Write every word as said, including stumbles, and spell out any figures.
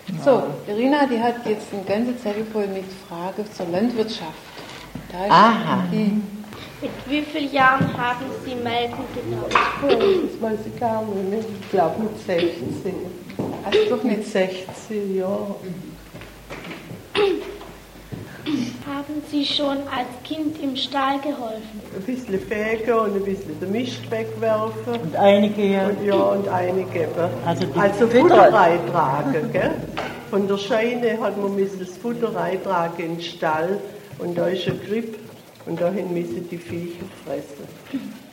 So, Irina, die hat jetzt eine ganze Zettel voll mit Fragen zur Landwirtschaft. Da ist Aha. Die Mit wie vielen Jahren haben Sie melken gelernt? Oh, das weiß ich gar nicht. Ich glaube mit sechzehn. hast du doch Mit nicht. sechzehn, ja. Haben Sie schon als Kind im Stall geholfen? Ein bisschen fegen und ein bisschen den Mist wegwerfen. Und einige, Und ja, und einige eben. Also die Also Futter- Futter reintragen, gell? Von der Scheune hat man müssen das Futter reintragen in den Stall und da ist ein Grip und dahin müssen die Viecher fressen.